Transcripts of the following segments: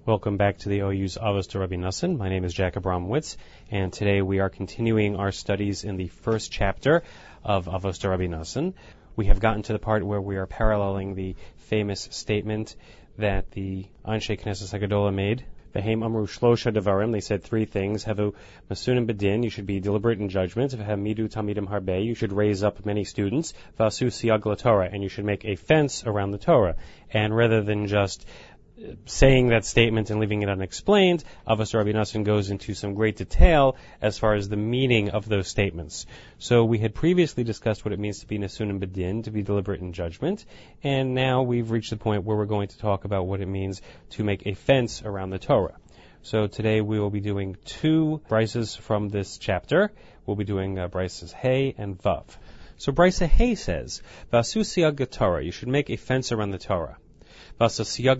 Welcome back to the OU's Avos to Rabbi Nassan. My name is Jack Abramowitz, and today we are continuing our studies in the first chapter of Avos to Rabbi Nassan. We have gotten to the part where we are paralleling the famous statement that the Anshe Knesset Hagadola made. V'heim amru shlosha devarim, they said three things. Havu masunim bedin, you should be deliberate in judgment. V'hamidu tamidim harbe, you should raise up many students. V'asu siyag l'Torah, and you should make a fence around the Torah. And rather than just saying that statement and leaving it unexplained, Avos Rabbi Nassan goes into some great detail as far as the meaning of those statements. So we had previously discussed what it means to be Nasunim Bedin, to be deliberate in judgment, and now we've reached the point where we're going to talk about what it means to make a fence around the Torah. So today we will be doing two brises from this chapter. We'll be doing brises Hey and Vav. So brisa Hey says, Vasu siyag Torah, you should make a fence around the Torah. You should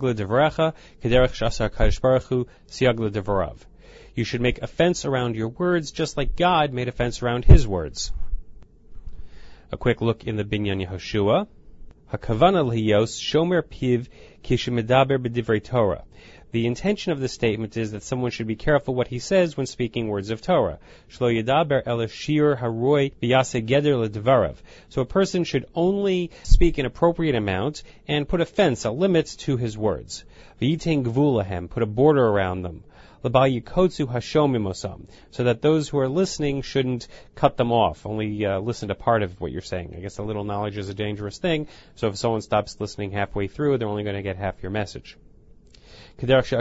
make a fence around your words, just like God made a fence around His words. A quick look in the Binyan Yehoshua. Hakavana liyos shomer piv kishemedaber b'divrei Torah. The intention of this statement is that someone should be careful what he says when speaking words of Torah. Shlo yedaber el shir haroy v'yase geder ledvarav. So a person should only speak an appropriate amount and put a fence, a limit to his words. V'yitein gvul lahem, put a border around them. L'bal yikotzu hashomim osam, so that those who are listening shouldn't cut them off, only listen to part of what you're saying. I guess a little knowledge is a dangerous thing, so if someone stops listening halfway through, they're only going to get half your message. Just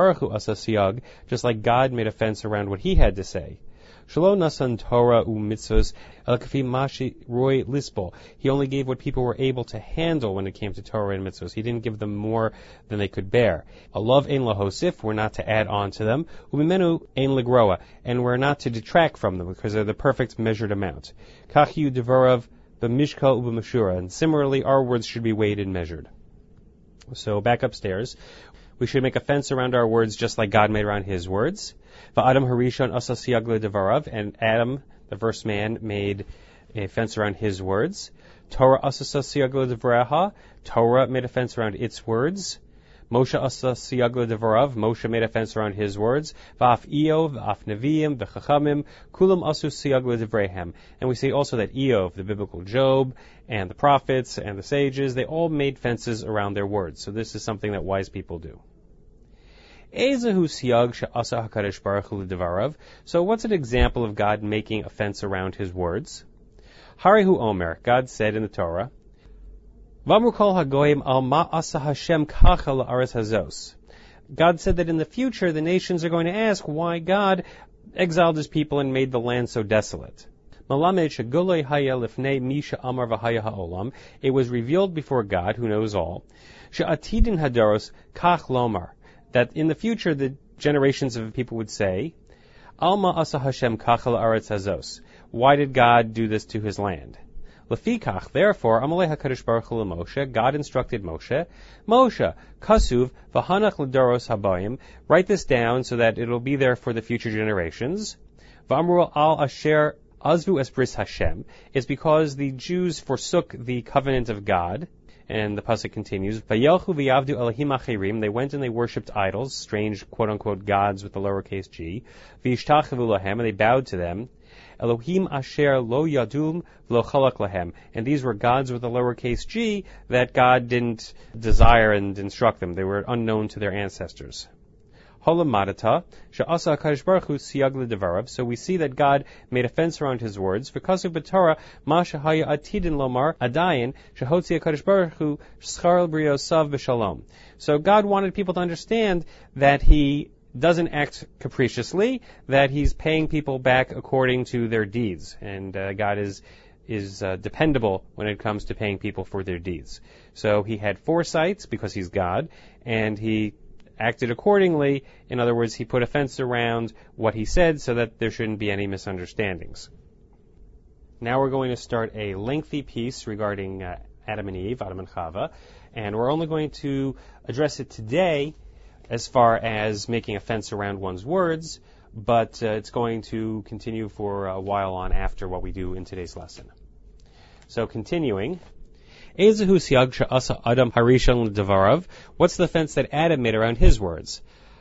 like God made a fence around what He had to say. Shelo nasan Torah u'mitzvos el kafi mashi roy lisbol. He only gave what people were able to handle when it came to Torah and mitzvos. He didn't give them more than they could bear. Alav ein lahosif, we're not to add on to them. Umimenu ein legroa, and we're not to detract from them because they're the perfect measured amount. Kachiu devarav b'mishkal u'b'mashura, and similarly our words should be weighed and measured. So back upstairs. We should make a fence around our words just like God made around His words. Va'adam harishon asa siyag ledevarav, and Adam, the first man, made a fence around his words. Torah asa siyag ledevaraha, Torah made a fence around its words. Moshe asa siyag ledevarav, Moshe made a fence around his words. Va'af Eov, va'af Neviim, v'chachamim, kulam asu siyag ledevrehem. And we see also that Eov, the biblical Job, and the prophets, and the sages, they all made fences around their words. So this is something that wise people do. So what's an example of God making a fence around His words? Harihu Omer, God said in the Torah, God said that in the future the nations are going to ask why God exiled His people and made the land so desolate. It was revealed before God, who knows all, that in the future the generations of people would say, Alma asa Hashem kachal aretz hazos. Why did God do this to His land? Lefikach, therefore, Amalei HaKadosh Baruch Hu Moshe, God instructed Moshe, Moshe, kasuv v'hanach l'doros habayim, write this down so that it'll be there for the future generations. V'amru al asher azvu es bris Hashem. It's because the Jews forsook the covenant of God. And the pasuk continues, Vayelchu v'yavdu Elohim achirim. They went and they worshipped idols, strange quote-unquote gods with the lowercase g. V'yishtachavu lahem, and they bowed to them. Elohim asher lo yadum v'lo chalak lahem. And these were gods with the lowercase g that God didn't desire and instruct them. They were unknown to their ancestors. So we see that God made a fence around His words. So God wanted people to understand that He doesn't act capriciously, that He's paying people back according to their deeds. And God is dependable when it comes to paying people for their deeds. So He had foresight because He's God, and He acted accordingly. In other words, He put a fence around what He said so that there shouldn't be any misunderstandings. Now we're going to start a lengthy piece regarding Adam and Eve, Adam and Chava, and we're only going to address it today as far as making a fence around one's words, but it's going to continue for a while on after what we do in today's lesson. So continuing, What's the fence that Adam made around his words?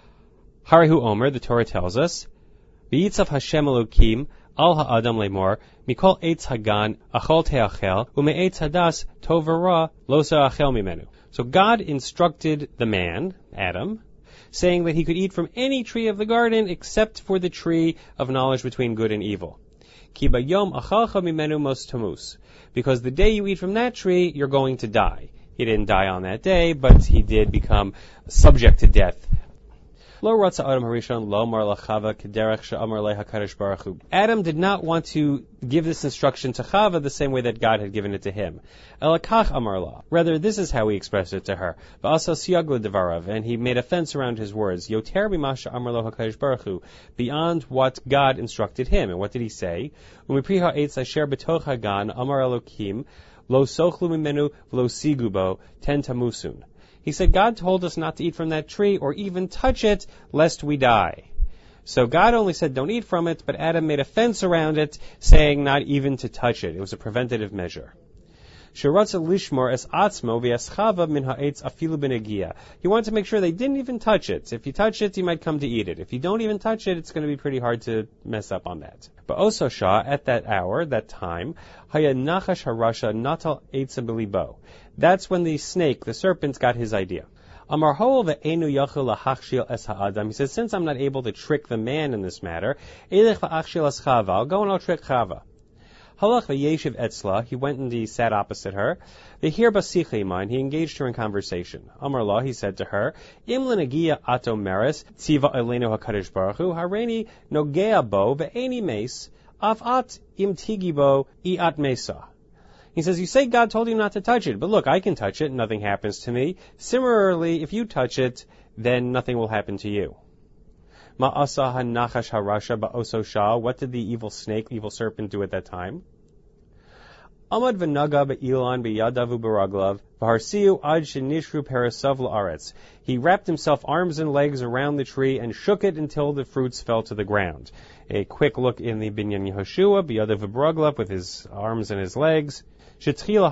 Harihu Omer, the Torah tells us, V'yitzav Hashem Elokim al ha'adam lemor, mikol eitz hagan achol te'achel, u'me'etz hadas tov v'ra lo se'achel mimenu. So God instructed the man, Adam, saying that he could eat from any tree of the garden except for the tree of knowledge between good and evil. Ki bayom achalcha mimenu mos tamus. Because the day you eat from that tree, you're going to die. He didn't die on that day, but he did become subject to death. Adam did not want to give this instruction to Chava the same way that God had given it to him. Rather, this is how he expressed it to her. And he made a fence around his words. Beyond what God instructed him. And what did he say? Lo sochlu mimenu v'lo sigubo ten tamusun. He said, God told us not to eat from that tree or even touch it, lest we die. So God only said don't eat from it, but Adam made a fence around it, saying not even to touch it. It was a preventative measure. He wanted to make sure they didn't even touch it. If you touch it, you might come to eat it. If you don't even touch it, it's going to be pretty hard to mess up on that. But also Shah, at that hour, that time, that's when the snake, the serpent, got his idea. He says, since I'm not able to trick the man in this matter, I'll go and I'll trick Chava. He went and he sat opposite her. He engaged her in conversation. Amar, he said to her, ato meres tziva elenu hakadosh baruch hu hareini nogea bo ve'eni mes af at im tigibo iat mesa. He says, you say God told you not to touch it, but look, I can touch it, nothing happens to me. Similarly, if you touch it, then nothing will happen to you. Ma'asa hanachash harasha ba'oso shah. What did the evil snake, evil serpent, do at that time? Amad v'naga be'ilan b'yadavu b'raglav v'harsiu ad shenishru perasav la'aretz. He wrapped himself arms and legs around the tree and shook it until the fruits fell to the ground. A quick look in the Binyan Yehoshua, b'yadavu b'raglav, with his arms and his legs. The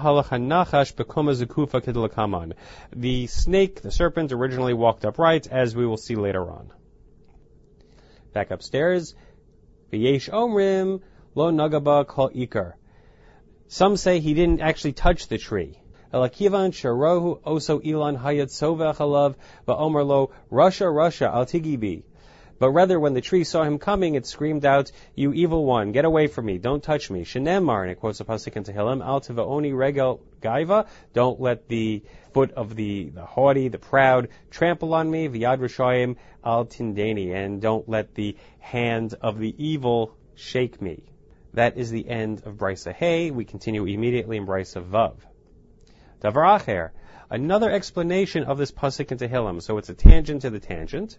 snake, the serpent, originally walked upright, as we will see later on. Back upstairs. V'yesh omrim lo nagaba kol ikar. Some say he didn't actually touch the tree. Elakivan sharohu oso ilan hayat sovech alav va'omer lo Russia al tigibi. But rather, when the tree saw him coming, it screamed out, "You evil one, get away from me! Don't touch me!" Shenemar, and it quotes a pasuk in Tehillim, "Al tivaoni regel gaiva." Don't let the foot of the haughty, the proud, trample on me. V'yad rishayim al tindeni, and don't let the hand of the evil shake me. That is the end of Brisa Hey. We continue immediately in Brisa Vav. Davar acher, another explanation of this pasuk in Tehillim. So it's a tangent to the tangent.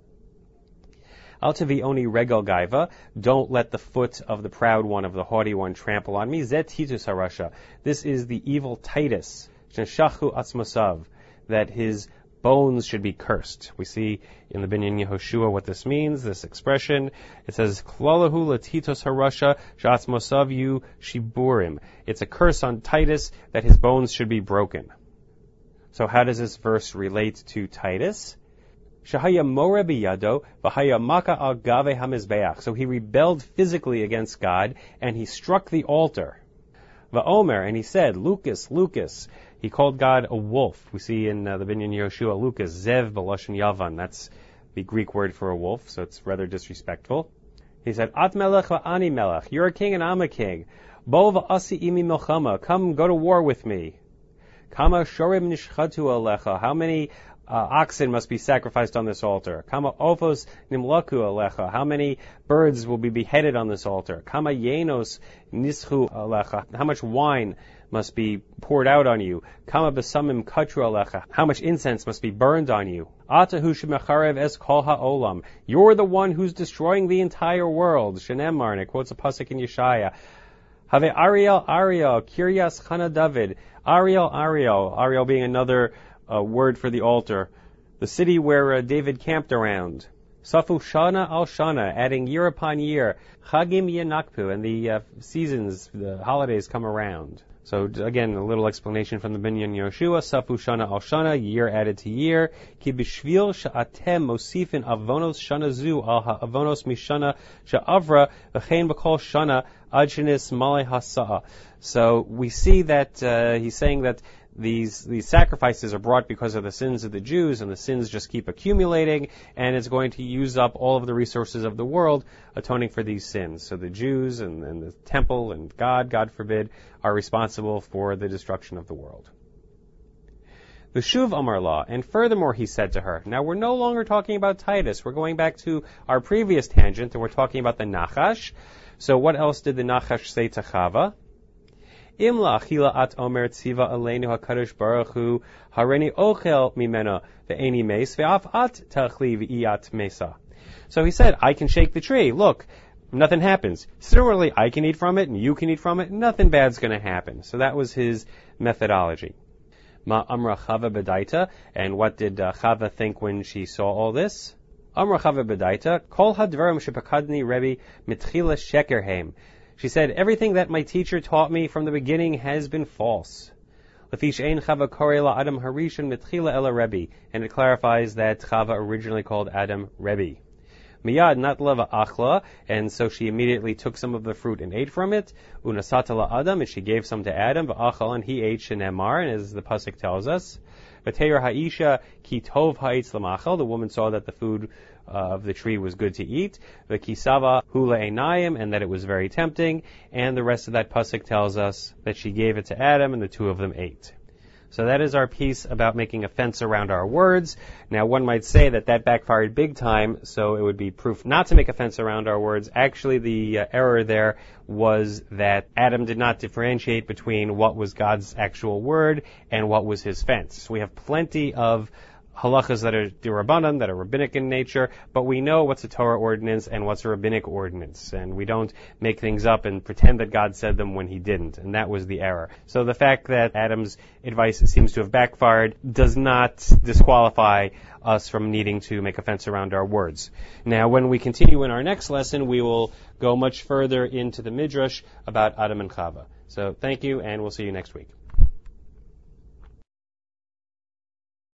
Al tivioni regel gaiva, don't let the foot of the proud one, of the haughty one, trample on me. Zet Titus harasha, this is the evil Titus, shenshachu atzmosav, that his bones should be cursed. We see in the Binyan Yehoshua what this means, this expression. It says, Klalahu latitos harasha shatzmosav yu shiburim. It's a curse on Titus that his bones should be broken. So how does this verse relate to Titus? Shahaya more biyado v'haya maka al gave hamizbeach. So he rebelled physically against God, and he struck the altar. Va'omer, and he said, Lucas, Lucas. He called God a wolf. We see in the Binyan Yehoshua, Lucas, Zev b'lashon Yavan. That's the Greek word for a wolf, so it's rather disrespectful. He said, At melech va'ani melech. You're a king and I'm a king. Bo va'asi imi milchama. Come, go to war with me. Kama shorim nishchatu alecha. How many oxen must be sacrificed on this altar? Kama ofos nimlaku alecha. How many birds will be beheaded on this altar? Kama yenos nischu alecha. How much wine must be poured out on you? Kama besamim katru alecha. How much incense must be burned on you? Atahu shemecharev es kol ha'olam. You're the one who's destroying the entire world. Shenemar, and it quotes a pasuk in Yeshaya. Have Ariel, Kiryas Chana David. Ariel being another word for the altar. The city where David camped around. Safu Shana al Shana, adding year upon year. Chagim Yenakpu, and the seasons, the holidays come around. So again, a little explanation from the Binyan Yehoshua, Safu Shana al Shana, year added to year. Ki b'shvil sha'atem mosifin avonos shana zu al ha'avonos mishana sha'avra v'chein b'kol shana ad shenis malei hasa'a. So we see that he's saying that these sacrifices are brought because of the sins of the Jews, and the sins just keep accumulating, and it's going to use up all of the resources of the world atoning for these sins. So the Jews and the temple and God forbid, are responsible for the destruction of the world. The Shuv Amar La, and furthermore he said to her, now we're no longer talking about Titus, we're going back to our previous tangent, and we're talking about the Nachash. So what else did the Nachash say to Chava? Imla achila at omer tziva aleinu hakadosh baruch hu hareni ochel mimena ve'eni meis ve'af at tachli ve'iyat mesa. So he said, I can shake the tree. Look, nothing happens. Similarly, I can eat from it and you can eat from it. Nothing bad's going to happen. So that was his methodology. Ma amra Chava bedaita. And what did Chava think when she saw all this? Amra Chava bedaita. Kol hadvarim shepakadni Rebbe mitchila shekerheim. She said, everything that my teacher taught me from the beginning has been false. Lefish ein Chava korei la Adam harishon mitchila ela Rebbe. And it clarifies that Chava originally called Adam Rebbe. Miyad natlava achla, and so she immediately took some of the fruit and ate from it. Unasata la Adam, and she gave some to Adam. V'achal, and he ate shenemar, and as the pasuk tells us. V'teir ha'isha ki tov ha'itz lamachal, the woman saw that the food of the tree was good to eat. V'kisava hula einayim, and that it was very tempting. And the rest of that pasuk tells us that she gave it to Adam, and the two of them ate. So that is our piece about making a fence around our words. Now, one might say that backfired big time, so it would be proof not to make a fence around our words. Actually, the error there was that Adam did not differentiate between what was God's actual word and what was his fence. So we have plenty of halachas that are d'Rabbanan, that are rabbinic in nature, but we know what's a Torah ordinance and what's a rabbinic ordinance, and we don't make things up and pretend that God said them when he didn't, and that was the error. So the fact that Adam's advice seems to have backfired does not disqualify us from needing to make a fence around our words. Now, when we continue in our next lesson, we will go much further into the Midrash about Adam and Chava. So thank you, and we'll see you next week.